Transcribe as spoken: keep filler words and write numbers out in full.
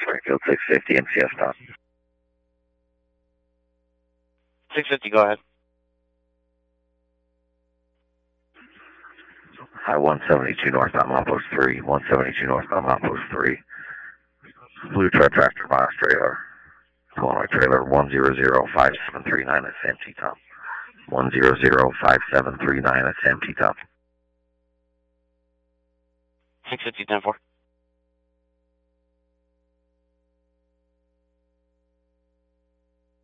Springfield six fifty, M C S Tom. six fifty, go ahead. Hi, one seventy-two northbound Outpost three, one seventy-two northbound Outpost three. Blue truck tractor box trailer. Illinois trailer one zero zero five seven three nine, that's empty, Tom. one zero zero five seven three nine, that's empty, Tom. six fifty, ten four.